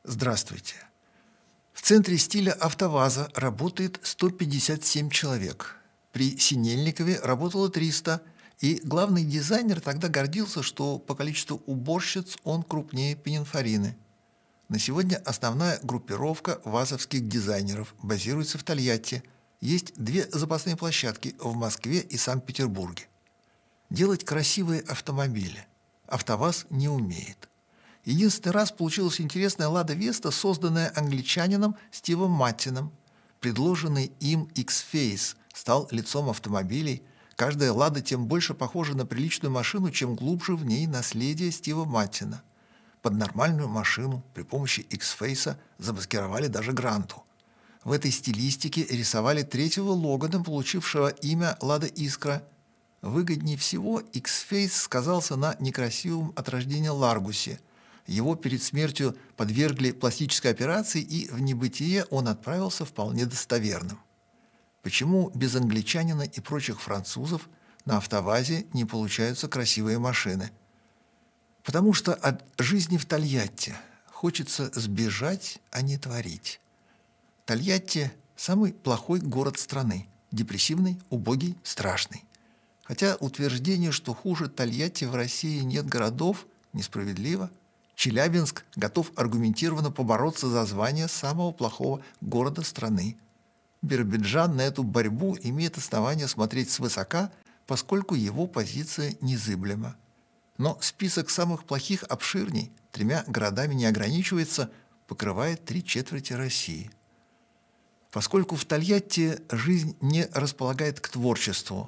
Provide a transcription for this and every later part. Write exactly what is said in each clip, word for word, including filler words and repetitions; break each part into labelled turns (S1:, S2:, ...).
S1: Здравствуйте. В центре стиля «АвтоВАЗа» работает сто пятьдесят семь человек. При Синельникове работало триста, и главный дизайнер тогда гордился, что по количеству уборщиц он крупнее Пининфорины. На сегодня основная группировка вазовских дизайнеров базируется в Тольятти. Есть две запасные площадки в Москве и Санкт-Петербурге. Делать красивые автомобили «АвтоВАЗ» не умеет. Единственный раз получилась интересная «Лада Веста», созданная англичанином Стивом Маттином. Предложенный им X-Face стал лицом автомобилей. Каждая «Лада» тем больше похожа на приличную машину, чем глубже в ней наследие Стива Маттина. Под нормальную машину при помощи X-Face замаскировали даже Гранту. В этой стилистике рисовали третьего Логана, получившего имя «Лада Искра». Выгоднее всего X-Face сказался на некрасивом от рождения Ларгусе. Его перед смертью подвергли пластической операции, и в небытие он отправился вполне достоверным. Почему без англичанина и прочих французов на «АвтоВАЗе» не получаются красивые машины? Потому что от жизни в Тольятти хочется сбежать, а не творить. Тольятти – самый плохой город страны, депрессивный, убогий, страшный. Хотя утверждение, что хуже Тольятти в России нет городов, несправедливо. Челябинск готов аргументированно побороться за звание самого плохого города страны. Биробиджан на эту борьбу имеет основание смотреть свысока, поскольку его позиция незыблема. Но список самых плохих обширней, тремя городами не ограничивается, покрывает три четверти России. Поскольку в Тольятти жизнь не располагает к творчеству,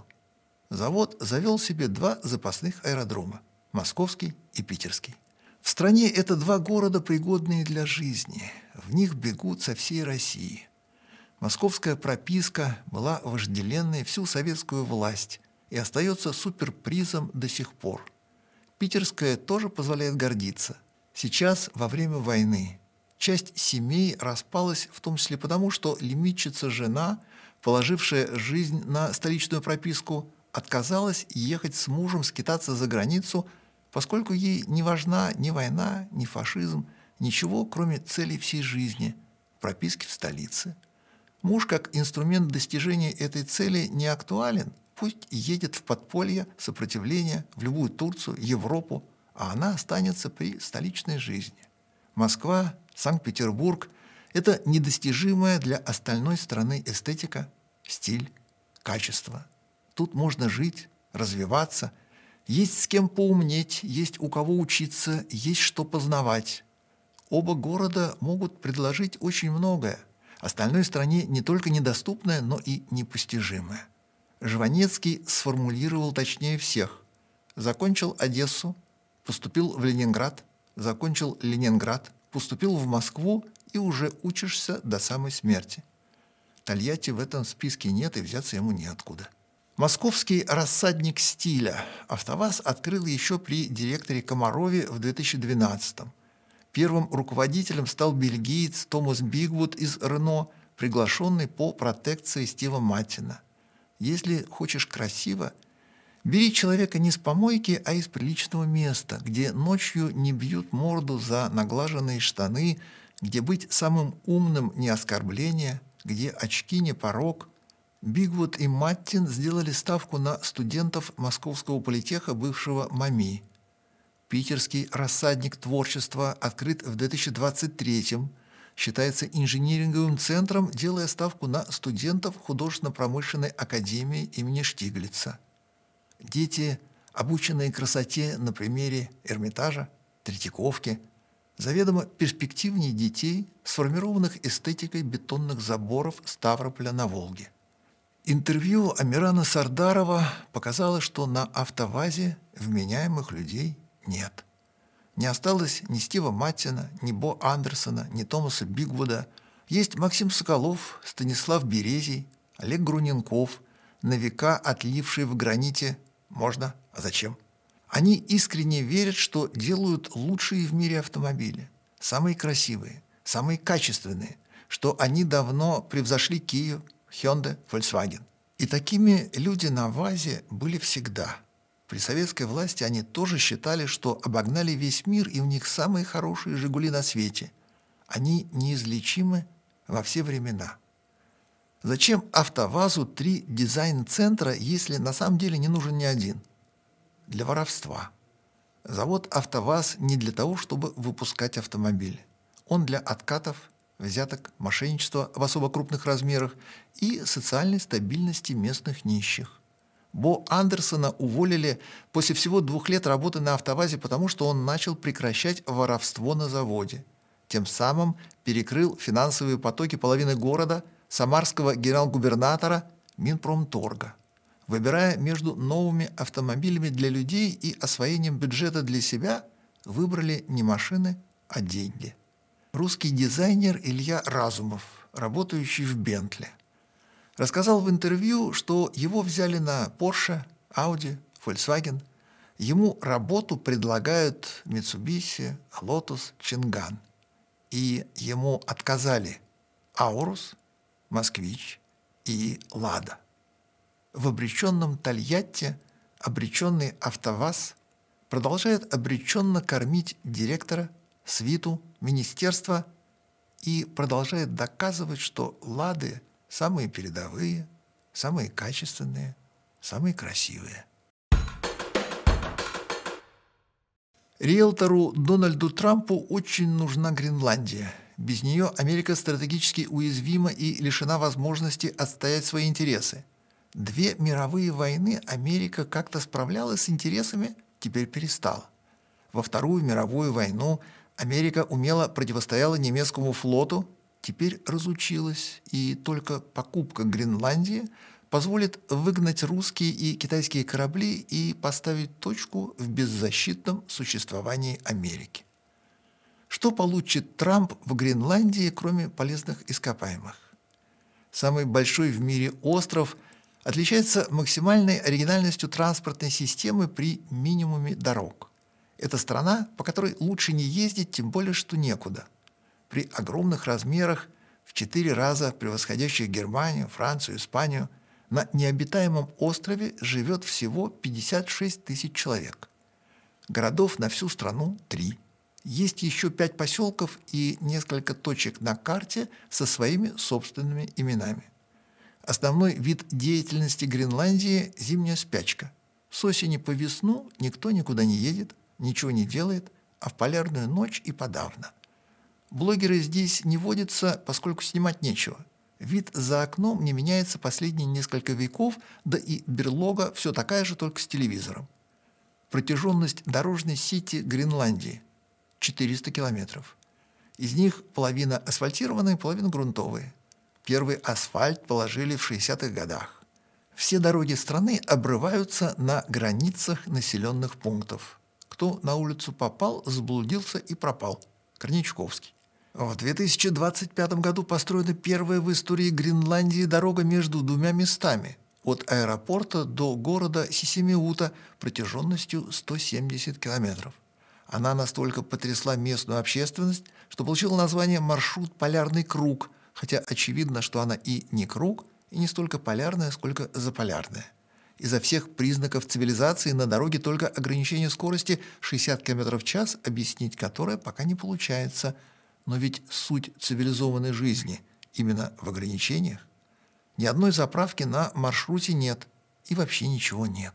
S1: завод завел себе два запасных аэродрома – московский и питерский. В стране это два города, пригодные для жизни. В них бегут со всей России. Московская прописка была вожделенной всю советскую власть и остается суперпризом до сих пор. Питерская тоже позволяет гордиться. Сейчас, во время войны, часть семей распалась, в том числе потому, что лимитчица жена, положившая жизнь на столичную прописку, отказалась ехать с мужем скитаться за границу, поскольку ей не важна ни война, ни фашизм, ничего, кроме целей всей жизни – прописки в столице. Муж, как инструмент достижения этой цели, не актуален, пусть едет в подполье, сопротивление, в любую Турцию, Европу, а она останется при столичной жизни. Москва, Санкт-Петербург – это недостижимая для остальной страны эстетика, стиль, качество. Тут можно жить, развиваться. Есть с кем поумнеть, есть у кого учиться, есть что познавать. Оба города могут предложить очень многое, остальной стране не только недоступное, но и непостижимое. Жванецкий сформулировал точнее всех. Закончил Одессу, поступил в Ленинград, закончил Ленинград, поступил в Москву и уже учишься до самой смерти. Тольятти в этом списке нет, и взяться ему неоткуда. Московский рассадник стиля «АвтоВАЗ» открыл еще при директоре Комарове в две тысячи двенадцатом. Первым руководителем стал бельгиец Томас Бигвуд из Рено, приглашенный по протекции Стива Маттина. Если хочешь красиво, бери человека не с помойки, а из приличного места, где ночью не бьют морду за наглаженные штаны, где быть самым умным не оскорбление, где очки не порок. Бигвуд и Маттин сделали ставку на студентов Московского политеха, бывшего МАМИ. Питерский рассадник творчества открыт в две тысячи двадцать третьем, считается инжиниринговым центром, делая ставку на студентов художественно-промышленной академии имени Штиглица. Дети, обученные красоте на примере Эрмитажа, Третьяковки, заведомо перспективнее детей, сформированных эстетикой бетонных заборов Ставрополя на Волге. Интервью Амирана Сардарова показало, что на «АвтоВАЗе» вменяемых людей нет. Не осталось ни Стива Маттина, ни Бо Андерсона, ни Томаса Бигвуда. Есть Максим Соколов, Станислав Березий, Олег Груненков, на века отлившие в граните «можно, а зачем?». Они искренне верят, что делают лучшие в мире автомобили, самые красивые, самые качественные, что они давно превзошли Kia, Hyundai, Volkswagen. И такими люди на ВАЗе были всегда. При советской власти они тоже считали, что обогнали весь мир, и у них самые хорошие «Жигули» на свете. Они неизлечимы во все времена. Зачем АвтоВАЗу три дизайн-центра, если на самом деле не нужен ни один? Для воровства. Завод АвтоВАЗ не для того, чтобы выпускать автомобили. Он для откатов, взяток, мошенничества в особо крупных размерах и социальной стабильности местных нищих. Бо Андерсона уволили после всего двух лет работы на АвтоВАЗе, потому что он начал прекращать воровство на заводе. Тем самым перекрыл финансовые потоки половины города, самарского генерал-губернатора, Минпромторга. Выбирая между новыми автомобилями для людей и освоением бюджета для себя, выбрали не машины, а деньги. Русский дизайнер Илья Разумов, работающий в Бентли, рассказал в интервью, что его взяли на Porsche, Audi, Volkswagen. Ему работу предлагают Mitsubishi, Lotus, Чинган. И ему отказали Аурус, Москвич и Лада. В обреченном Тольятти обреченный АвтоВАЗ продолжает обреченно кормить директора, свиту, министерство и продолжает доказывать, что Лады самые передовые, самые качественные, самые красивые. Риэлтору Дональду Трампу очень нужна Гренландия. Без нее Америка стратегически уязвима и лишена возможности отстоять свои интересы. Две мировые войны Америка как-то справлялась с интересами, теперь перестала. Во Вторую мировую войну Америка умело противостояла немецкому флоту, теперь разучилась, и только покупка Гренландии позволит выгнать русские и китайские корабли и поставить точку в беззащитном существовании Америки. Что получит Трамп в Гренландии, кроме полезных ископаемых? Самый большой в мире остров отличается максимальной оригинальностью транспортной системы при минимуме дорог. Это страна, по которой лучше не ездить, тем более что некуда. При огромных размерах, в четыре раза превосходящих Германию, Францию, Испанию, на необитаемом острове живет всего пятьдесят шесть тысяч человек. Городов на всю страну – три. Есть еще пять поселков и несколько точек на карте со своими собственными именами. Основной вид деятельности Гренландии – зимняя спячка. С осени по весну никто никуда не едет, ничего не делает, а в полярную ночь и подавно. Блогеры здесь не водятся, поскольку снимать нечего. Вид за окном не меняется последние несколько веков, да и берлога все такая же, только с телевизором. Протяженность дорожной сети Гренландии – четыреста километров. Из них половина асфальтированные, половина грунтовые. Первый асфальт положили в шестидесятых годах. Все дороги страны обрываются на границах населенных пунктов. Кто на улицу попал, заблудился и пропал. Корничковский. В две тысячи двадцать пятом году построена первая в истории Гренландии дорога между двумя местами – от аэропорта до города Сисимиута протяженностью сто семьдесят километров. Она настолько потрясла местную общественность, что получила название «Маршрут Полярный круг», хотя очевидно, что она и не круг, и не столько полярная, сколько заполярная. Из-за всех признаков цивилизации на дороге только ограничение скорости шестьдесят километров в час, объяснить которое пока не получается. Но ведь суть цивилизованной жизни именно в ограничениях. Ни одной заправки на маршруте нет, и вообще ничего нет.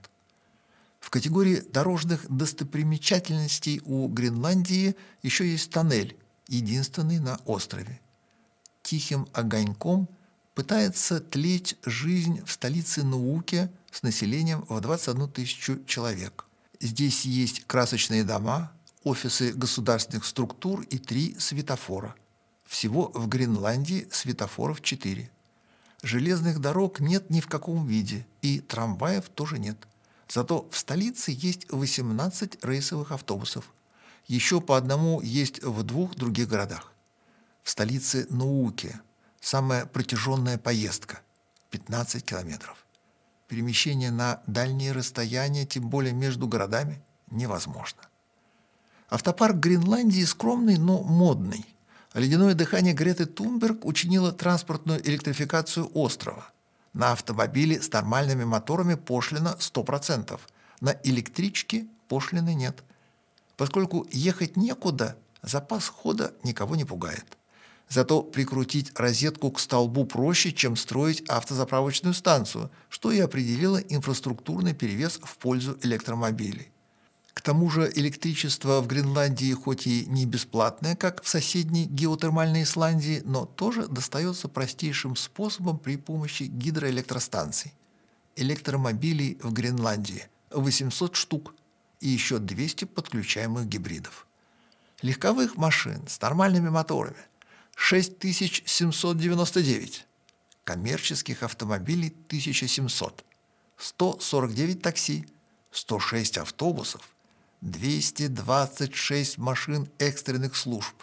S1: В категории дорожных достопримечательностей у Гренландии еще есть тоннель, единственный на острове. Тихим огоньком пытается тлеть жизнь в столице науки с населением в двадцать одну тысячу человек. Здесь есть красочные дома, офисы государственных структур и три светофора. Всего в Гренландии светофоров четыре. Железных дорог нет ни в каком виде, и трамваев тоже нет. Зато в столице есть восемнадцать рейсовых автобусов. Еще по одному есть в двух других городах. В столице науки самая протяженная поездка – пятнадцать километров. Перемещение на дальние расстояния, тем более между городами, невозможно. Автопарк Гренландии скромный, но модный. Ледяное дыхание Греты Тунберг учинило транспортную электрификацию острова. На автомобили с нормальными моторами пошлина сто процентов. На электричке пошлины нет. Поскольку ехать некуда, запас хода никого не пугает. Зато прикрутить розетку к столбу проще, чем строить автозаправочную станцию, что и определило инфраструктурный перевес в пользу электромобилей. К тому же электричество в Гренландии хоть и не бесплатное, как в соседней геотермальной Исландии, но тоже достается простейшим способом при помощи гидроэлектростанций. Электромобилей в Гренландии восемьсот штук и еще двести подключаемых гибридов. Легковых машин с нормальными моторами шесть тысяч семьсот девяносто девять, коммерческих автомобилей тысяча семьсот, сто сорок девять такси, сто шесть автобусов, двести двадцать шесть машин экстренных служб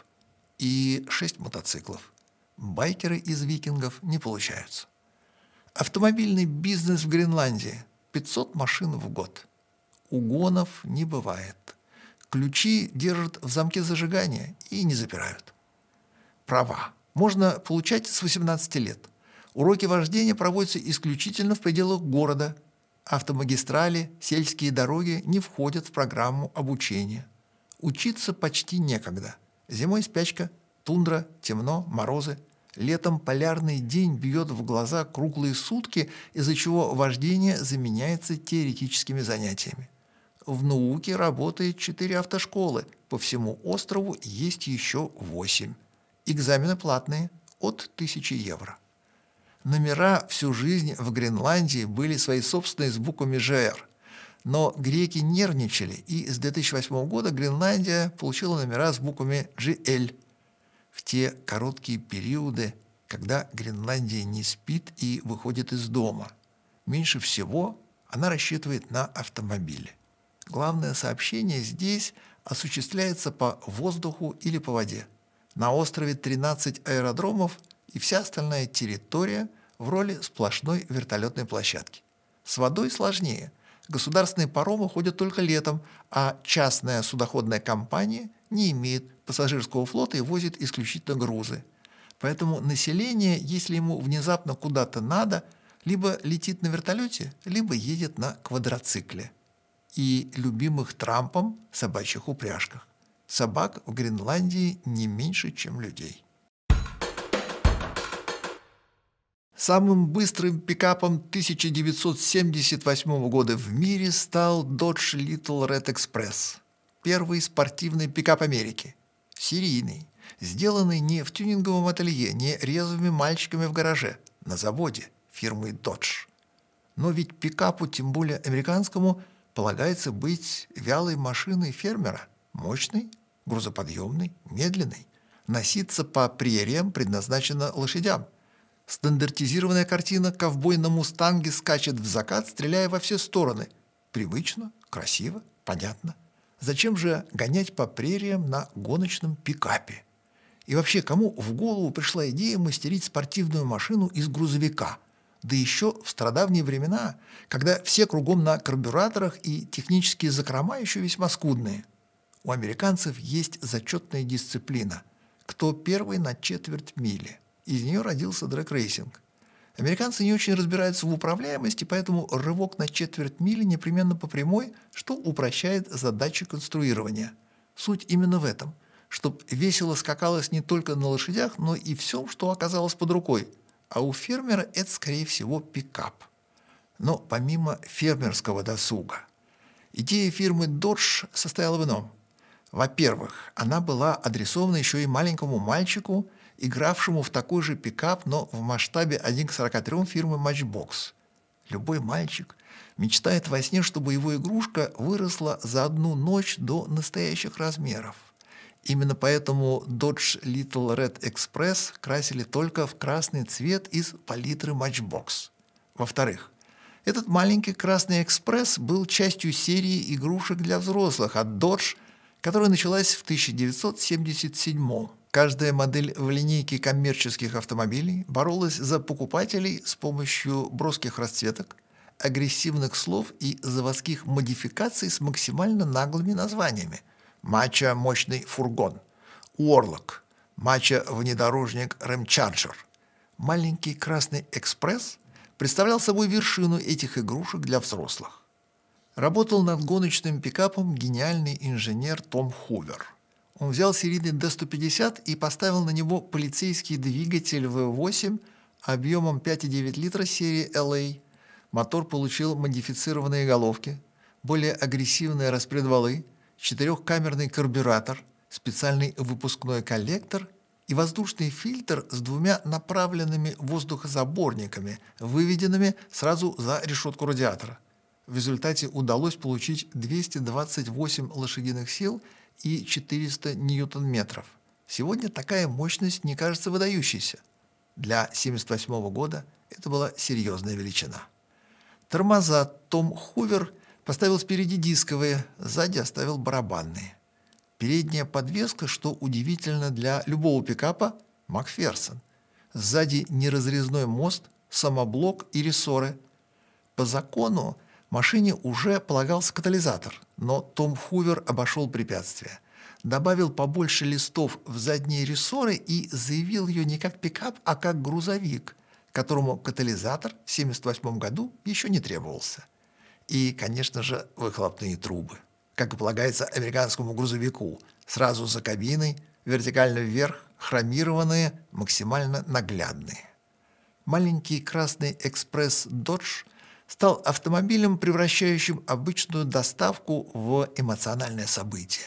S1: и шесть мотоциклов. Байкеры из викингов не получаются. Автомобильный бизнес в Гренландии – пятьсот машин в год. Угонов не бывает. Ключи держат в замке зажигания и не запирают. Права можно получать с восемнадцати лет. Уроки вождения проводятся исключительно в пределах города. Автомагистрали, сельские дороги не входят в программу обучения. Учиться почти некогда. Зимой спячка, тундра, темно, морозы. Летом полярный день бьет в глаза круглые сутки, из-за чего вождение заменяется теоретическими занятиями. В науке работает четыре автошколы, по всему острову есть еще восемь. Экзамены платные, от тысячи евро. Номера всю жизнь в Гренландии были свои собственные с буквами жэ эр. Но греки нервничали, и с две тысячи восьмого года Гренландия получила номера с буквами джи эл. В те короткие периоды, когда Гренландия не спит и выходит из дома, меньше всего она рассчитывает на автомобили. Главное сообщение здесь осуществляется по воздуху или по воде. На острове тринадцать аэродромов и вся остальная территория в роли сплошной вертолетной площадки. С водой сложнее. Государственные паромы ходят только летом, а частная судоходная компания не имеет пассажирского флота и возит исключительно грузы. Поэтому население, если ему внезапно куда-то надо, либо летит на вертолете, либо едет на квадроцикле. И любимых Трампом собачьих упряжках. Собак в Гренландии не меньше, чем людей. Самым быстрым пикапом тысяча девятьсот семьдесят восьмого года в мире стал Dodge Little Red Express. Первый спортивный пикап Америки. Серийный. Сделанный не в тюнинговом ателье, не резвыми мальчиками в гараже, на заводе фирмы Dodge. Но ведь пикапу, тем более американскому, полагается быть вялой машиной фермера. Мощной, грузоподъемной, медленной. Носиться по прериям предназначено лошадям. Стандартизированная картина «Ковбой на мустанге скачет в закат, стреляя во все стороны». Привычно, красиво, понятно. Зачем же гонять по прериям на гоночном пикапе? И вообще, кому в голову пришла идея мастерить спортивную машину из грузовика? Да еще в стародавние времена, когда все кругом на карбюраторах и технические закрома еще весьма скудные. У американцев есть зачетная дисциплина. Кто первый на четверть мили? Из нее родился дрэг-рейсинг. Американцы не очень разбираются в управляемости, поэтому рывок на четверть мили непременно по прямой, что упрощает задачи конструирования. Суть именно в этом, чтобы весело скакалось не только на лошадях, но и всем, что оказалось под рукой. А у фермера это, скорее всего, пикап. Но помимо фермерского досуга, идея фирмы Dodge состояла в ином. Во-первых, она была адресована еще и маленькому мальчику, игравшему в такой же пикап, но в масштабе один к сорока трём фирмы Matchbox. Любой мальчик мечтает во сне, чтобы его игрушка выросла за одну ночь до настоящих размеров. Именно поэтому Dodge Little Red Express красили только в красный цвет из палитры Matchbox. Во-вторых, этот маленький красный экспресс был частью серии игрушек для взрослых от Dodge, которая началась в тысяча девятьсот семьдесят седьмом. Каждая модель в линейке коммерческих автомобилей боролась за покупателей с помощью броских расцветок, агрессивных слов и заводских модификаций с максимально наглыми названиями. Мачо мощный фургон, Уорлок, Мачо внедорожник Рэм-Чарджер. Маленький красный экспресс представлял собой вершину этих игрушек для взрослых. Работал над гоночным пикапом гениальный инженер Том Хувер. Он взял серийный Д сто пятьдесят и поставил на него полицейский двигатель В восемь объемом пять и девять литра серии Л А. Мотор получил модифицированные головки, более агрессивные распредвалы, четырехкамерный карбюратор, специальный выпускной коллектор и воздушный фильтр с двумя направленными воздухозаборниками, выведенными сразу за решетку радиатора. В результате удалось получить двести двадцать восемь лошадиных сил и четыреста ньютон-метров. Сегодня такая мощность не кажется выдающейся. Для семьдесят восьмого года это была серьезная величина. Тормоза Том Хувер поставил спереди дисковые, сзади оставил барабанные. Передняя подвеска, что удивительно для любого пикапа, Макферсон. Сзади неразрезной мост, самоблок и рессоры. По закону машине уже полагался катализатор, но Том Хувер обошел препятствие. Добавил побольше листов в задние рессоры и заявил ее не как пикап, а как грузовик, которому катализатор в семьдесят восьмом году еще не требовался. И, конечно же, выхлопные трубы, как и полагается американскому грузовику, сразу за кабиной, вертикально вверх, хромированные, максимально наглядные. Маленький красный экспресс «Додж» стал автомобилем, превращающим обычную доставку в эмоциональное событие.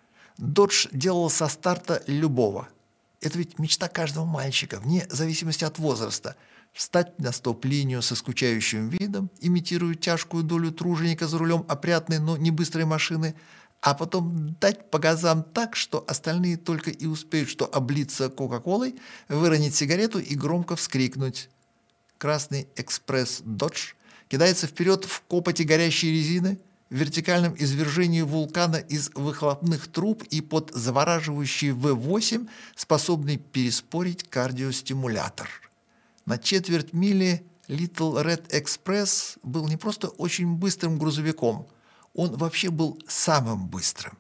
S1: «Додж» делал со старта любого. Это ведь мечта каждого мальчика, вне зависимости от возраста. Встать на стоп-линию со скучающим видом, имитируя тяжкую долю труженика за рулем опрятной, но не быстрой машины, а потом дать по газам так, что остальные только и успеют что облиться кока-колой, выронить сигарету и громко вскрикнуть. Красный экспресс «Додж» кидается вперед в копоти горящей резины, в вертикальном извержении вулкана из выхлопных труб и под завораживающий В восемь, способный переспорить кардиостимулятор. На четверть мили Little Red Express был не просто очень быстрым грузовиком, он вообще был самым быстрым.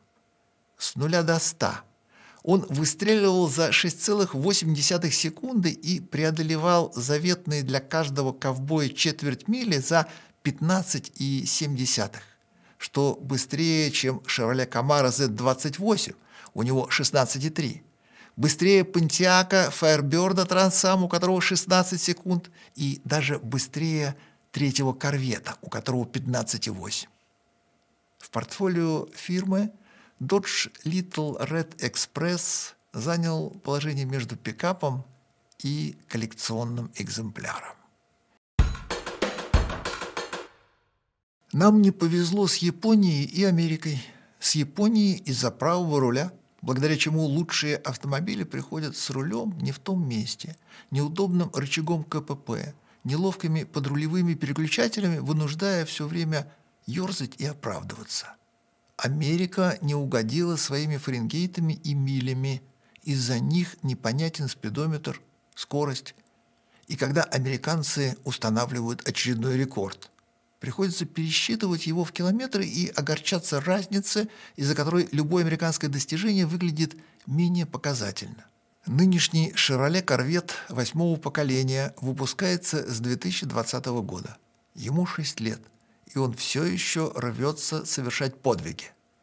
S1: С нуля до ста. Он выстреливал за шесть целых восемь десятых секунды и преодолевал заветные для каждого ковбоя четверть мили за пятнадцать и семь десятых, что быстрее, чем Chevrolet Camaro зет двадцать восемь, у него шестнадцать и три. Быстрее Pontiac Firebird Transam, у которого шестнадцать секунд, и даже быстрее третьего корвета, у которого пятнадцать и восемь. В портфолио фирмы Dodge Little Red Express занял положение между пикапом и коллекционным экземпляром. Нам не повезло с Японией и Америкой. С Японией из-за правого руля, благодаря чему лучшие автомобили приходят с рулем не в том месте, неудобным рычагом ка пэ пэ, неловкими подрулевыми переключателями, вынуждая все время ерзать и оправдываться. Америка не угодила своими фаренгейтами и милями, из-за них непонятен спидометр, скорость. И когда американцы устанавливают очередной рекорд, приходится пересчитывать его в километры и огорчаться разнице, из-за которой любое американское достижение выглядит менее показательно. Нынешний Chevrolet Corvette восьмого поколения выпускается с две тысячи двадцатого года. Ему шесть лет, и он все еще рвется совершать подвиги.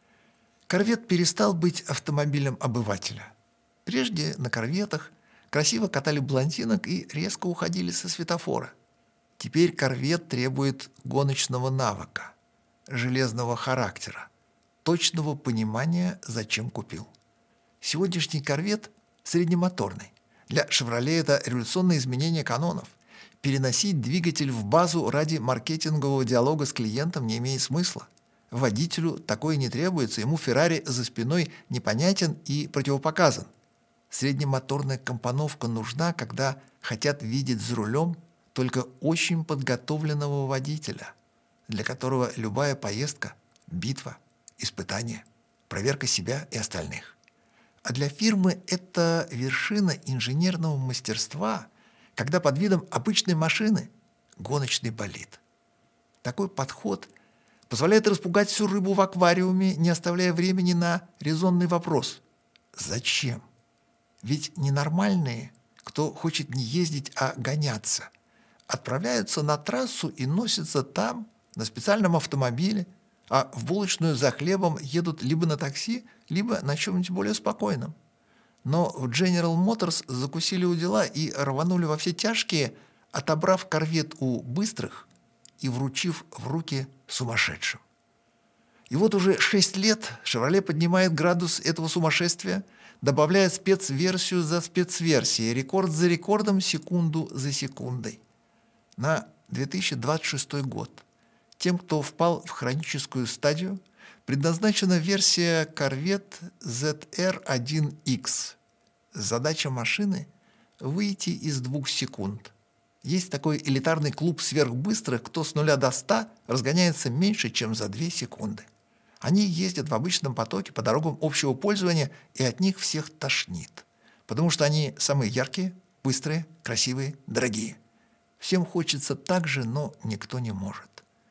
S1: Корвет перестал быть автомобилем обывателя. Прежде на корветах красиво катали блондинок и резко уходили со светофора. Теперь корвет требует гоночного навыка, железного характера, точного понимания, зачем купил. Сегодняшний корвет среднемоторный. Для «Шевроле» это революционное изменение канонов. Переносить двигатель в базу ради маркетингового диалога с клиентом не имеет смысла. Водителю такое не требуется, ему «Феррари» за спиной непонятен и противопоказан. Среднемоторная компоновка нужна, когда хотят видеть за рулем только очень подготовленного водителя, для которого любая поездка – битва, испытание, проверка себя и остальных. А для фирмы это вершина инженерного мастерства, когда под видом обычной машины – гоночный болид. Такой подход позволяет распугать всю рыбу в аквариуме, не оставляя времени на резонный вопрос – зачем? Ведь ненормальные, кто хочет не ездить, а гоняться – отправляются на трассу и носятся там, на специальном автомобиле, а в булочную за хлебом едут либо на такси, либо на чем-нибудь более спокойном. Но в General Motors закусили у дела и рванули во все тяжкие, отобрав корвет у быстрых и вручив в руки сумасшедшим. И вот уже шесть лет «Шевроле» поднимает градус этого сумасшествия, добавляя спецверсию за спецверсией, рекорд за рекордом, секунду за секундой. На две тысячи двадцать шестой год тем, кто впал в хроническую стадию, предназначена версия Corvette зет эр один икс. Задача машины – выйти из двух секунд. Есть такой элитарный клуб сверхбыстрых, кто с нуля до ста разгоняется меньше, чем за две секунды. Они ездят в обычном потоке по дорогам общего пользования, и от них всех тошнит. Потому что они самые яркие, быстрые, красивые, дорогие. Всем хочется так же, но никто не может.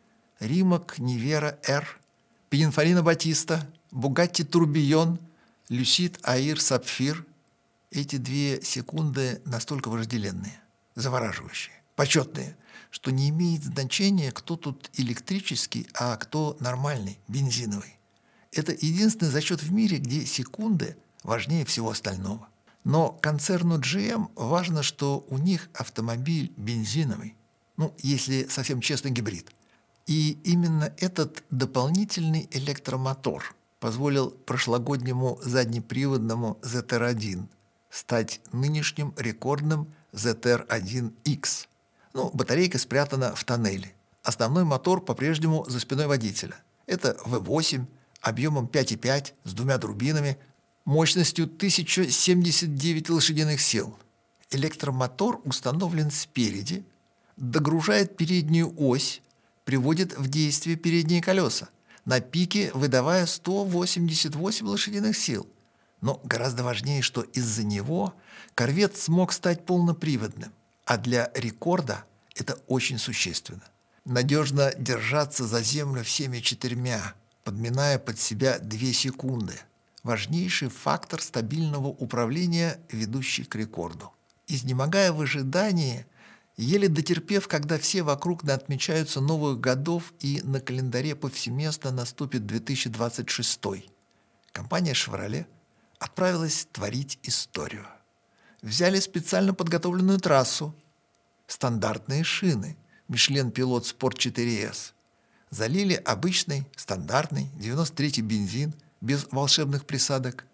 S1: Римак Нивера R, Пининфарино Батиста, Бугатти Турбион, Люсид Аир Сапфир – эти две секунды настолько вожделенные, завораживающие, почетные, что не имеет значения, кто тут электрический, а кто нормальный, бензиновый. Это единственный зачет в мире, где секунды важнее всего остального. Но концерну джи эм важно, что у них автомобиль бензиновый, ну, если совсем честно, гибрид. И именно этот дополнительный электромотор позволил прошлогоднему заднеприводному зет эр один стать нынешним рекордным зет эр один икс. Ну, батарейка спрятана в тоннеле. Основной мотор по-прежнему за спиной водителя. Это вэ восемь объемом пять и пять с двумя турбинами, мощностью тысяча семьдесят девять лошадиных сил. Электромотор установлен спереди, догружает переднюю ось, приводит в действие передние колеса, на пике выдавая сто восемьдесят восемь лошадиных сил. Но гораздо важнее, что из-за него корвет смог стать полноприводным, а для рекорда это очень существенно. Надежно держаться за землю всеми четырьмя, подминая под себя две секунды. Важнейший фактор стабильного управления, ведущий к рекорду. Изнемогая в ожидании, еле дотерпев, когда все вокруг отмечаются новых годов и на календаре повсеместно наступит две тысячи двадцать шестой, компания «Шевроле» отправилась творить историю. Взяли специально подготовленную трассу, стандартные шины Michelin Pilot Sport четыре эс, залили обычный, стандартный девяносто третий бензин без волшебных присадок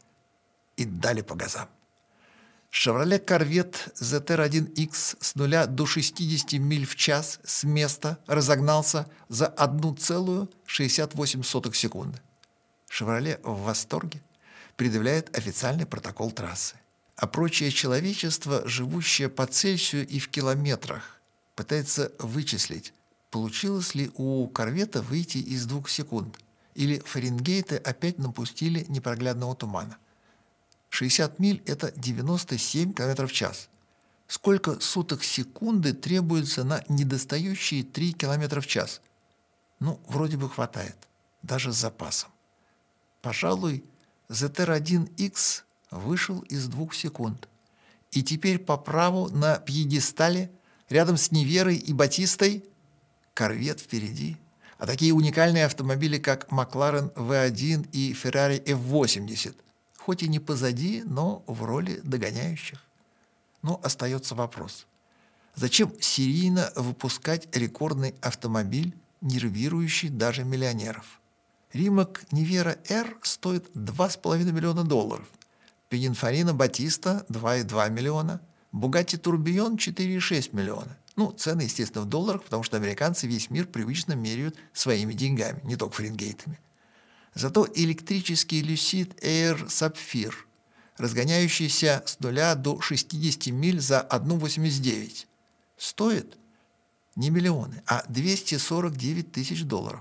S1: и дали по газам. «Шевроле Корвет зет эр один икс» с нуля до шестидесяти миль в час с места разогнался за одну целую шестьдесят восемь сотых секунды. «Шевроле» в восторге предъявляет официальный протокол трассы. А прочее человечество, живущее по Цельсию и в километрах, пытается вычислить, получилось ли у корвета выйти из двух секунд, или Фаренгейты опять напустили непроглядного тумана. шестьдесят миль – это девяносто семь километров в час. Сколько сотых секунды требуется на недостающие три километра в час? Ну, вроде бы хватает, даже с запасом. Пожалуй, зет эр один икс вышел из двух секунд. И теперь по праву на пьедестале, рядом с Ниверой и Батистой, корвет впереди. А такие уникальные автомобили, как Макларен вэ один и Феррари эф восемьдесят, хоть и не позади, но в роли догоняющих. Но остается вопрос. Зачем серийно выпускать рекордный автомобиль, нервирующий даже миллионеров? Римак Нивера R стоит два с половиной миллиона долларов, Пининфарино Батиста – два и два миллиона, Бугатти Турбион – четыре и шесть миллиона. Ну, цены, естественно, в долларах, потому что американцы весь мир привычно меряют своими деньгами, не только фаренгейтами. Зато электрический Lucid Air Sapphire, разгоняющийся с нуля до шестидесяти миль за одна восемьдесят девять, стоит не миллионы, а двести сорок девять тысяч долларов.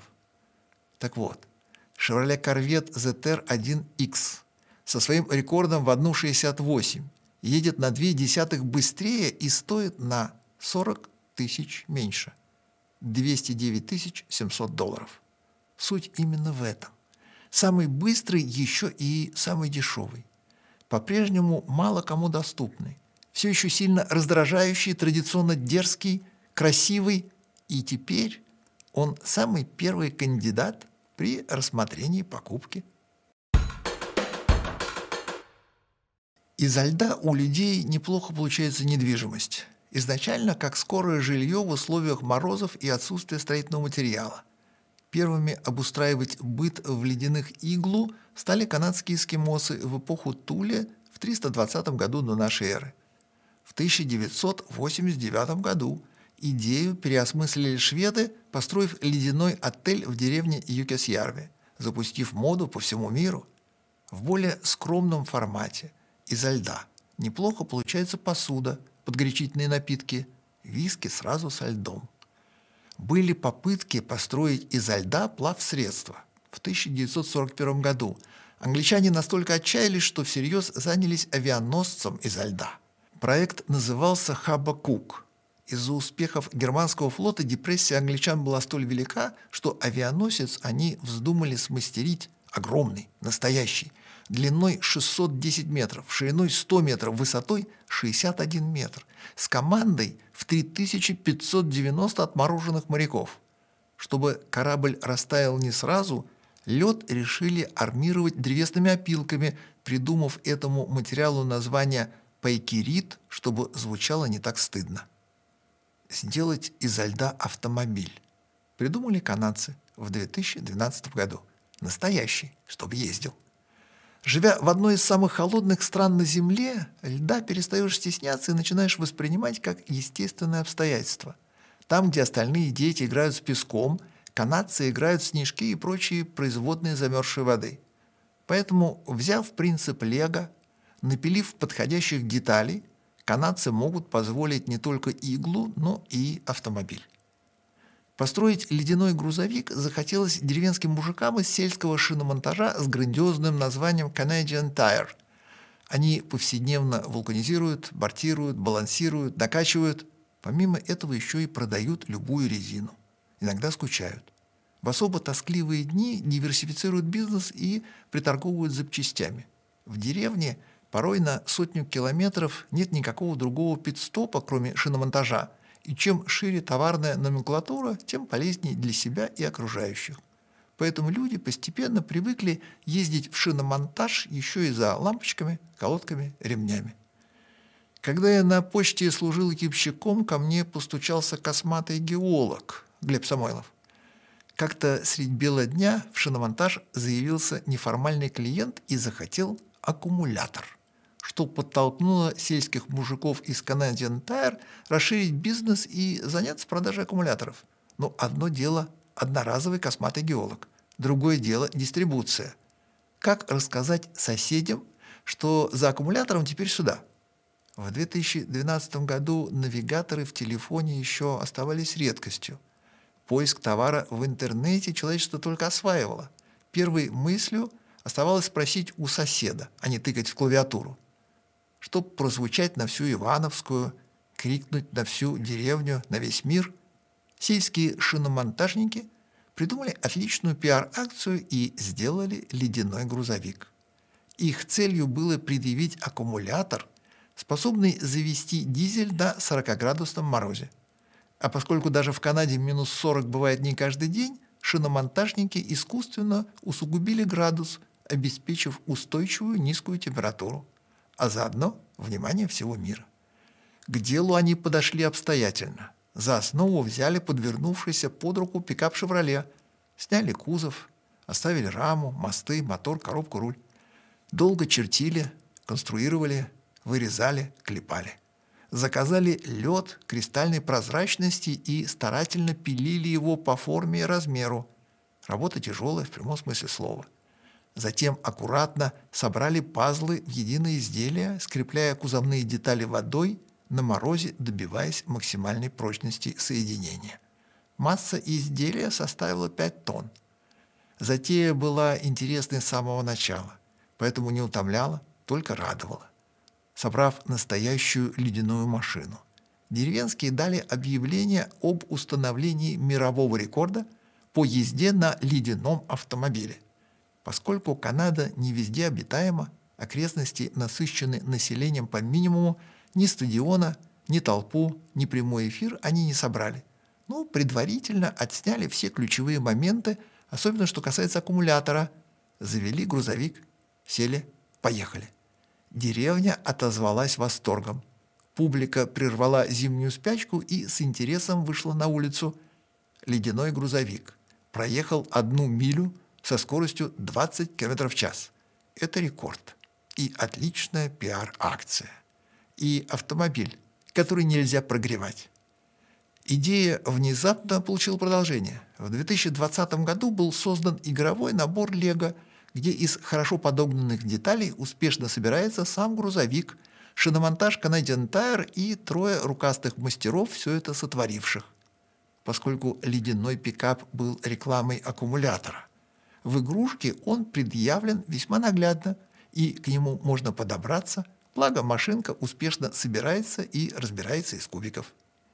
S1: Так вот, Chevrolet Corvette зет эр один икс со своим рекордом в одна шестьдесят восемь едет на две десятых быстрее и стоит на сорок тысяч меньше – двести девять тысяч семьсот долларов. Суть именно в этом. Самый быстрый еще и самый дешевый. По-прежнему мало кому доступный. Все еще сильно раздражающий, традиционно дерзкий, красивый. И теперь он самый первый кандидат при рассмотрении покупки. Изо льда у людей неплохо получается недвижимость. Изначально как скорое жилье в условиях морозов и отсутствия строительного материала. Первыми обустраивать быт в ледяных иглу стали канадские эскимосы в эпоху Туле в триста двадцатом году до нашей эры. В тысяча девятьсот восемьдесят девятом году идею переосмыслили шведы, построив ледяной отель в деревне Юкасьярви, запустив моду по всему миру. В более скромном формате, изо льда, неплохо получается посуда, подгорячительные напитки, виски сразу со льдом. Были попытки построить изо льда плавсредства. В тысяча девятьсот сорок первом году англичане настолько отчаялись, что всерьез занялись авианосцем изо льда. Проект назывался «Хабакук». Из-за успехов германского флота депрессия англичан была столь велика, что авианосец они вздумали смастерить огромный, настоящий, длиной шестьсот десять метров, шириной сто метров, высотой шестьдесят один метр, с командой в три тысячи пятьсот девяносто отмороженных моряков. Чтобы корабль растаял не сразу, лед решили армировать древесными опилками, придумав этому материалу название пайкерит, чтобы звучало не так стыдно. Сделать изо льда автомобиль придумали канадцы в две тысячи двенадцатом году. Настоящий, чтобы ездил. Живя в одной из самых холодных стран на Земле, льда перестаешь стесняться и начинаешь воспринимать как естественное обстоятельство. Там, где остальные дети играют с песком, канадцы играют в снежки и прочие производные замерзшей воды. Поэтому, взяв принцип Лего, напилив подходящих деталей, канадцы могут позволить не только иглу, но и автомобиль. Построить ледяной грузовик захотелось деревенским мужикам из сельского шиномонтажа с грандиозным названием Canadian Tire. Они повседневно вулканизируют, бортируют, балансируют, накачивают. Помимо этого еще и продают любую резину. Иногда скучают. В особо тоскливые дни диверсифицируют бизнес и приторговывают запчастями. В деревне порой на сотню километров нет никакого другого пит-стопа, кроме шиномонтажа. И чем шире товарная номенклатура, тем полезнее для себя и окружающих. Поэтому люди постепенно привыкли ездить в шиномонтаж еще и за лампочками, колодками, ремнями. Когда я на почте служил екипщиком, ко мне постучался косматый геолог Глеб Самойлов. Как-то средь бела дня в шиномонтаж заявился неформальный клиент и захотел аккумулятор, что подтолкнуло сельских мужиков из Canadian Tire расширить бизнес и заняться продажей аккумуляторов. Но одно дело – одноразовый косматый геолог, другое дело – дистрибуция. Как рассказать соседям, что за аккумулятором теперь сюда? В две тысячи двенадцатом году навигаторы в телефоне еще оставались редкостью. Поиск товара в интернете человечество только осваивало. Первой мыслью оставалось спросить у соседа, а не тыкать в клавиатуру. Чтобы прозвучать на всю Ивановскую, крикнуть на всю деревню, на весь мир, сельские шиномонтажники придумали отличную пиар-акцию и сделали ледяной грузовик. Их целью было предъявить аккумулятор, способный завести дизель на сорокаградусном морозе. А поскольку даже в Канаде минус сорок бывает не каждый день, шиномонтажники искусственно усугубили градус, обеспечив устойчивую низкую температуру, а заодно внимание всего мира. К делу они подошли обстоятельно. За основу взяли подвернувшийся под руку пикап «Шевроле», сняли кузов, оставили раму, мосты, мотор, коробку, руль. Долго чертили, конструировали, вырезали, клепали. Заказали лед кристальной прозрачности и старательно пилили его по форме и размеру. Работа тяжелая в прямом смысле слова. Затем аккуратно собрали пазлы в единое изделие, скрепляя кузовные детали водой, на морозе добиваясь максимальной прочности соединения. Масса изделия составила пять тонн. Затея была интересной с самого начала, поэтому не утомляла, только радовала. Собрав настоящую ледяную машину, деревенские дали объявление об установлении мирового рекорда по езде на ледяном автомобиле. Поскольку Канада не везде обитаема, окрестности насыщены населением по минимуму, ни стадиона, ни толпу, ни прямой эфир они не собрали. Но предварительно отсняли все ключевые моменты, Особенно, что касается аккумулятора. Завели грузовик, сели, поехали. Деревня отозвалась восторгом. Публика прервала зимнюю спячку и с интересом вышла на улицу. Ледяной грузовик проехал одну милю со скоростью двадцать километров в час. Это рекорд. И отличная пиар-акция. И автомобиль, который нельзя прогревать. Идея внезапно получила продолжение. В две тысячи двадцатом году был создан игровой набор «Лего», где из хорошо подогнанных деталей успешно собирается сам грузовик, шиномонтаж Canadian Tire и трое рукастых мастеров, все это сотворивших. Поскольку ледяной пикап был рекламой аккумулятора, в игрушке он предъявлен весьма наглядно, и к нему можно подобраться, благо машинка успешно собирается и разбирается из кубиков.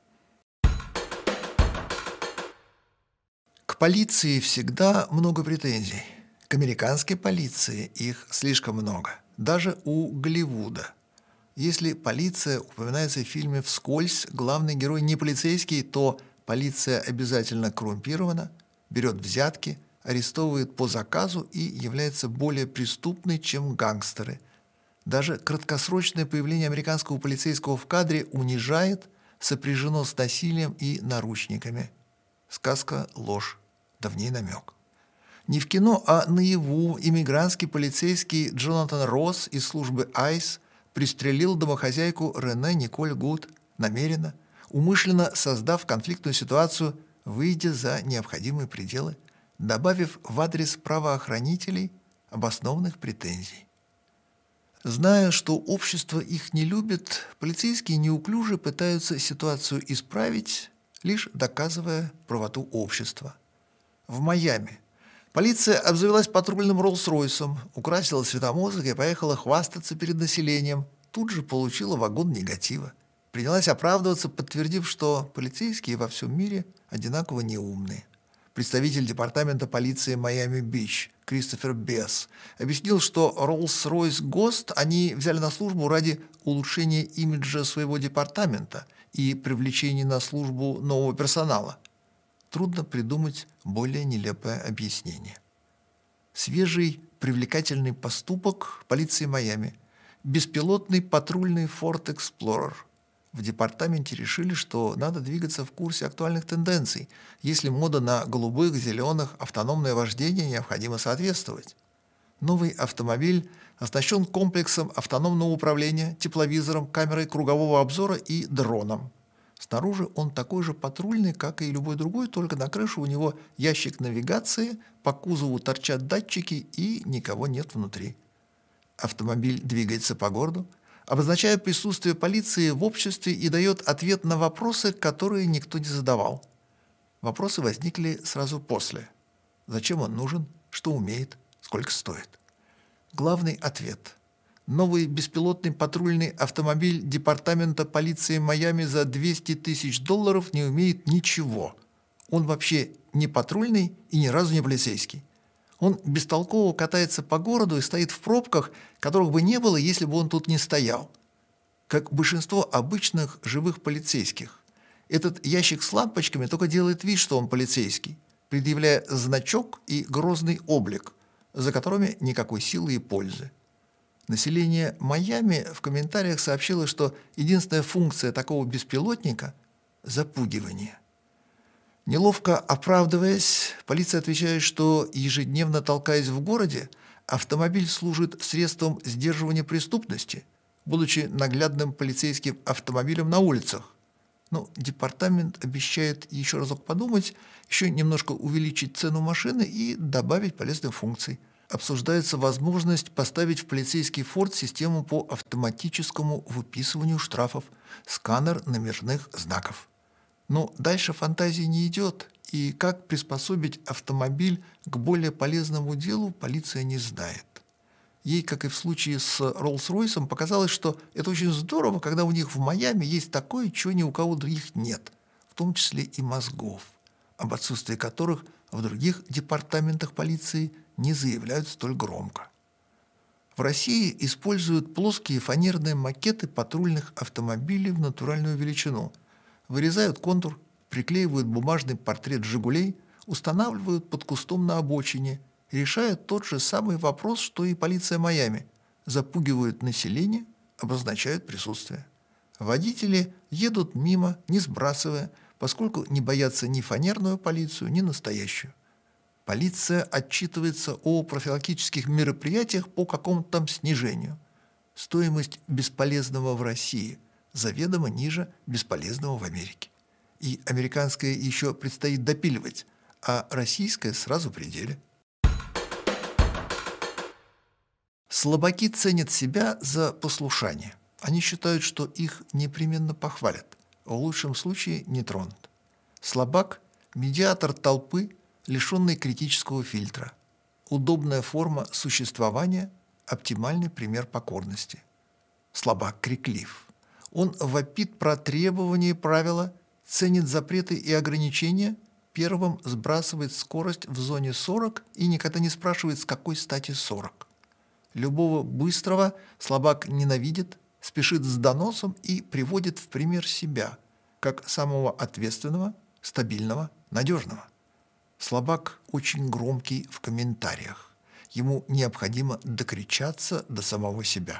S1: К полиции всегда много претензий. К американской полиции их слишком много, даже у Голливуда. Если полиция упоминается в фильме вскользь, главный герой не полицейский, то полиция обязательно коррумпирована, берет взятки, арестовывает по заказу и является более преступной, чем гангстеры. Даже краткосрочное появление американского полицейского в кадре унижает, сопряжено с насилием и наручниками. Сказка – ложь, да в ней намек. Не в кино, а наяву иммигрантский полицейский Джонатан Росс из службы айс пристрелил домохозяйку Рене Николь Гуд намеренно, умышленно создав конфликтную ситуацию, выйдя за необходимые пределы, добавив в адрес правоохранителей обоснованных претензий. Зная, что общество их не любит, полицейские неуклюже пытаются ситуацию исправить, лишь доказывая правоту общества. В Майами полиция обзавелась патрульным Роллс-Ройсом, украсила светомузыкой и поехала хвастаться перед населением. Тут же получила вагон негатива. Принялась оправдываться, подтвердив, что полицейские во всем мире одинаково неумные. Представитель департамента полиции Майами-Бич Кристофер Бесс объяснил, что Rolls-Royce Ghost они взяли на службу ради улучшения имиджа своего департамента и привлечения на службу нового персонала. Трудно придумать более нелепое объяснение. Свежий, привлекательный поступок полиции Майами. Беспилотный патрульный Ford Explorer. В департаменте решили, что надо двигаться в курсе актуальных тенденций. Если мода на голубых, зеленых, автономное вождение, необходимо соответствовать. Новый автомобиль оснащен комплексом автономного управления, тепловизором, камерой кругового обзора и дроном. Снаружи он такой же патрульный, как и любой другой, только на крыше у него ящик навигации, по кузову торчат датчики и никого нет внутри. Автомобиль двигается по городу, обозначая присутствие полиции в обществе и дает ответ на вопросы, которые никто не задавал. Вопросы возникли сразу после. Зачем он нужен, что умеет, сколько стоит? Главный ответ. Новый беспилотный патрульный автомобиль департамента полиции Майами за двести тысяч долларов не умеет ничего. Он вообще не патрульный и ни разу не полицейский. Он бестолково катается по городу и стоит в пробках, которых бы не было, если бы он тут не стоял. Как большинство обычных живых полицейских. Этот ящик с лампочками только делает вид, что он полицейский, предъявляя значок и грозный облик, за которыми никакой силы и пользы. Население Майами в комментариях сообщило, что единственная функция такого беспилотника – запугивание. Неловко оправдываясь, полиция отвечает, что ежедневно толкаясь в городе, автомобиль служит средством сдерживания преступности, будучи наглядным полицейским автомобилем на улицах. Но департамент обещает еще разок подумать, еще немножко увеличить цену машины и добавить полезных функций. Обсуждается возможность поставить в полицейский Ford систему по автоматическому выписыванию штрафов, сканер номерных знаков. Но дальше фантазии не идет, и как приспособить автомобиль к более полезному делу, полиция не знает. Ей, как и в случае с Роллс-Ройсом, показалось, что это очень здорово, когда у них в Майами есть такое, чего ни у кого других нет, в том числе и мозгов, об отсутствии которых в других департаментах полиции не заявляют столь громко. В России используют плоские фанерные макеты патрульных автомобилей в натуральную величину. Вырезают контур, приклеивают бумажный портрет «Жигулей», устанавливают под кустом на обочине, решают тот же самый вопрос, что и полиция Майами. Запугивают население, обозначают присутствие. Водители едут мимо, не сбрасывая, поскольку не боятся ни фанерную полицию, ни настоящую. Полиция отчитывается о профилактических мероприятиях по какому-то там снижению. Стоимость бесполезного в России заведомо ниже бесполезного в Америке. И американское еще предстоит допиливать, а российское сразу в пределе. Слабаки ценят себя за послушание. Они считают, что их непременно похвалят, в лучшем случае не тронут. Слабак – медиатор толпы, лишенный критического фильтра. Удобная форма существования – оптимальный пример покорности. Слабак криклив. Он вопит про требования и правила, ценит запреты и ограничения, первым сбрасывает скорость в зоне сорок и никогда не спрашивает, с какой стати сорок. Любого быстрого слабак ненавидит, спешит с доносом и приводит в пример себя, как самого ответственного, стабильного, надежного. Слабак очень громкий в комментариях. Ему необходимо докричаться до самого себя.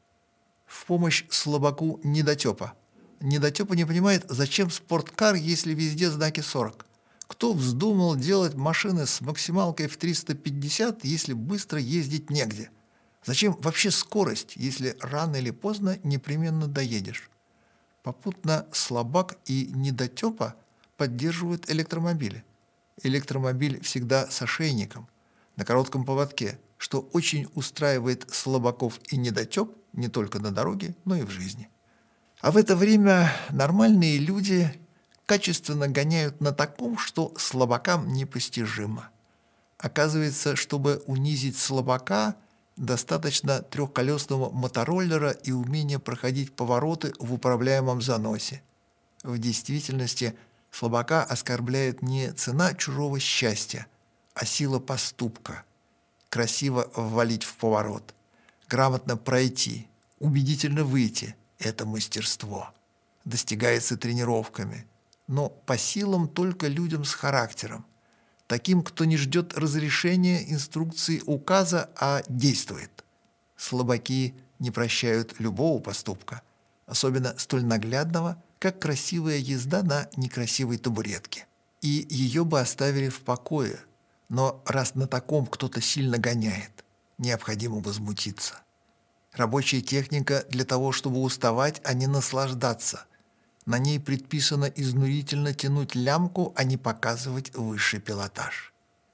S1: В помощь слабаку недотепа. Недотепа не понимает, зачем спорткар, если везде знаки сорок. Кто вздумал делать машины с максималкой в триста пятьдесят, если быстро ездить негде? Зачем вообще скорость, если рано или поздно непременно доедешь? Попутно слабак и недотепа поддерживают электромобили. Электромобиль всегда с ошейником, на коротком поводке, что очень устраивает слабаков и недотеп не только на дороге, но и в жизни. А в это время нормальные люди качественно гоняют на таком, что слабакам непостижимо. Оказывается, чтобы унизить слабака, достаточно трехколесного мотороллера и умения проходить повороты в управляемом заносе. В действительности слабака оскорбляет не цена чужого счастья, а сила поступка. Красиво ввалить в поворот, грамотно пройти, убедительно выйти – это мастерство. Достигается тренировками, но по силам только людям с характером. Таким, кто не ждет разрешения, инструкции, указа, а действует. Слабаки не прощают любого поступка, особенно столь наглядного, как красивая езда на некрасивой табуретке. И ее бы оставили в покое, но раз на таком кто-то сильно гоняет, необходимо возмутиться. Рабочая техника для того, чтобы уставать, а не наслаждаться. На ней предписано изнурительно тянуть лямку, а не показывать высший пилотаж.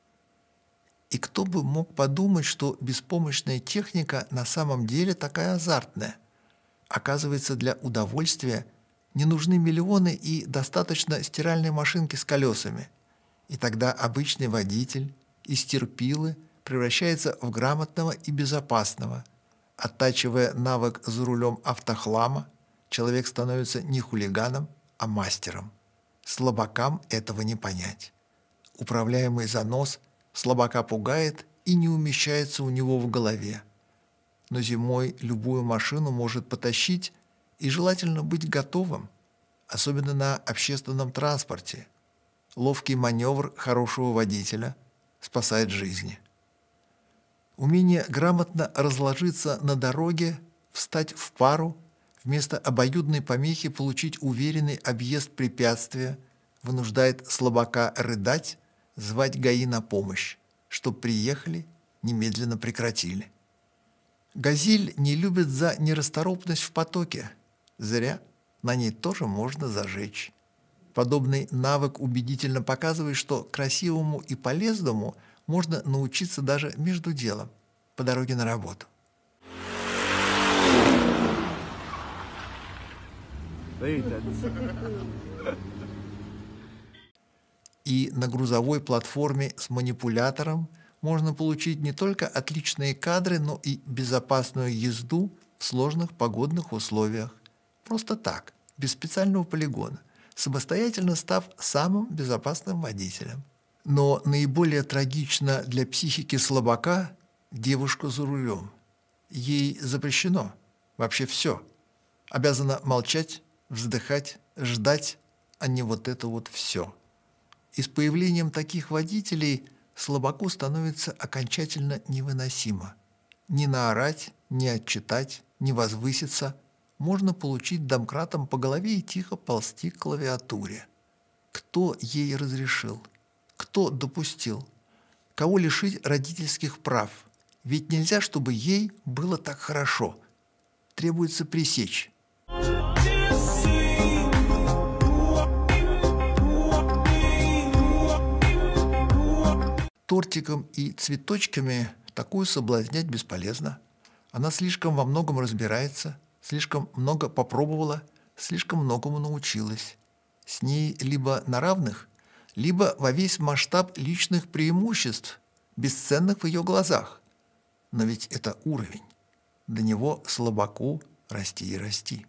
S1: И кто бы мог подумать, что беспомощная техника на самом деле такая азартная. Оказывается, для удовольствия не нужны миллионы и достаточно стиральной машинки с колесами. И тогда обычный водитель из терпилы превращается в грамотного и безопасного. Оттачивая навык за рулем автохлама, человек становится не хулиганом, а мастером. Слабакам этого не понять. Управляемый занос слабака пугает и не умещается у него в голове. Но зимой любую машину может потащить, и желательно быть готовым, особенно на общественном транспорте. Ловкий маневр хорошего водителя спасает жизни. Умение грамотно разложиться на дороге, встать в пару, вместо обоюдной помехи получить уверенный объезд препятствия, вынуждает слабака рыдать, звать ГАИ на помощь, чтоб приехали, немедленно прекратили. «Газель» не любят за нерасторопность в потоке. Зря, на ней тоже можно зажечь. Подобный навык убедительно показывает, что красивому и полезному можно научиться даже между делом, по дороге на работу. И на грузовой платформе с манипулятором можно получить не только отличные кадры, но и безопасную езду в сложных погодных условиях. Просто так, без специального полигона, самостоятельно став самым безопасным водителем. Но наиболее трагично для психики слабака девушка за рулем. Ей запрещено вообще все. Обязана молчать, вздыхать, ждать, а не вот это вот все. И с появлением таких водителей слабаку становится окончательно невыносимо. Не наорать, не отчитать, не возвыситься можно получить домкратом по голове и тихо ползти к клавиатуре. Кто ей разрешил? Кто допустил? Кого лишить родительских прав? Ведь нельзя, чтобы ей было так хорошо. Требуется пресечь. Тортиком и цветочками такую соблазнять бесполезно. Она слишком во многом разбирается, слишком много попробовала, слишком многому научилась. С ней либо на равных, либо во весь масштаб личных преимуществ, бесценных в ее глазах. Но ведь это уровень. До него слабаку расти и расти.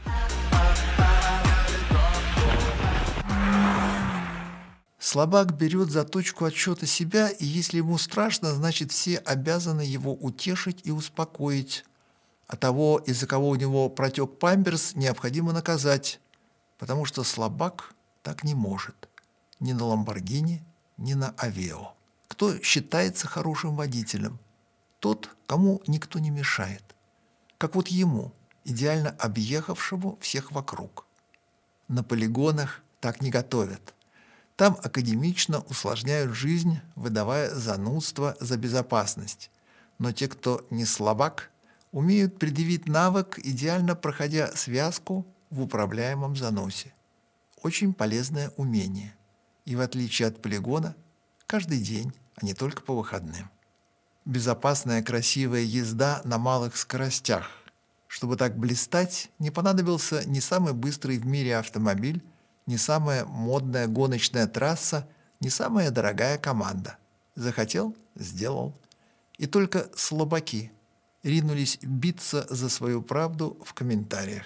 S1: Слабак берет за точку отсчета себя, и если ему страшно, значит все обязаны его утешить и успокоить. А того, из-за кого у него протек памперс, необходимо наказать, потому что слабак так не может. Ни на Ламборгини, ни на Авео. Кто считается хорошим водителем? Тот, кому никто не мешает. Как вот ему, идеально объехавшему всех вокруг. На полигонах так не готовят. Там академично усложняют жизнь, выдавая занудство за безопасность. Но те, кто не слабак, умеют предъявить навык, идеально проходя связку в управляемом заносе. Очень полезное умение. И в отличие от полигона, каждый день, а не только по выходным. Безопасная красивая езда на малых скоростях. Чтобы так блистать, не понадобился ни самый быстрый в мире автомобиль, не самая модная гоночная трасса, не самая дорогая команда. Захотел – сделал. И только слабаки ринулись биться за свою правду в комментариях.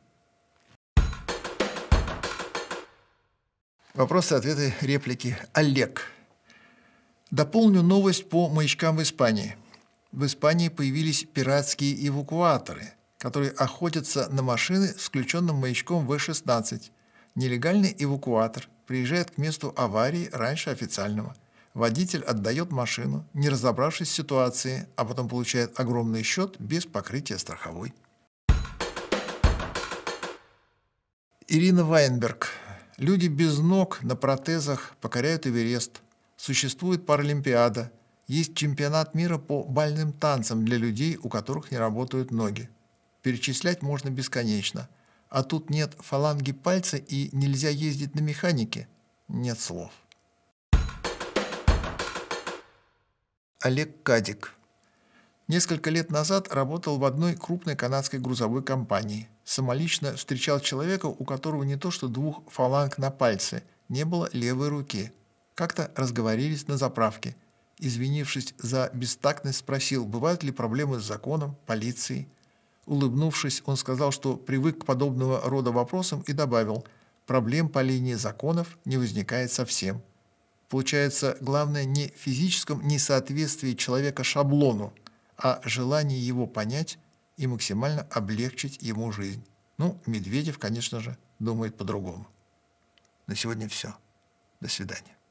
S1: Вопросы, ответы, реплики. Олег. Дополню новость по маячкам в Испании. В Испании появились пиратские эвакуаторы, которые охотятся на машины с включенным маячком вэ шестнадцать. Нелегальный эвакуатор приезжает к месту аварии раньше официального. Водитель отдает машину, не разобравшись в ситуации, а потом получает огромный счет без покрытия страховой. Ирина Вайнберг. Люди без ног на протезах покоряют Эверест. Существует Паралимпиада. Есть чемпионат мира по бальным танцам для людей, у которых не работают ноги. Перечислять можно бесконечно. А тут нет фаланги пальца и нельзя ездить на механике. Нет слов. Олег Кадик. Несколько лет назад работал в одной крупной канадской грузовой компании. Самолично встречал человека, у которого не то что двух фаланг на пальце, не было левой руки. Как-то разговорились на заправке. Извинившись за бестактность, спросил, бывают ли проблемы с законом, полицией. Улыбнувшись, он сказал, что привык к подобного рода вопросам и добавил, проблем по линии законов не возникает совсем. Получается, главное не в физическом несоответствии человека шаблону, а желание его понять и максимально облегчить ему жизнь. Ну, Медведев, конечно же, думает по-другому. На сегодня все. До свидания.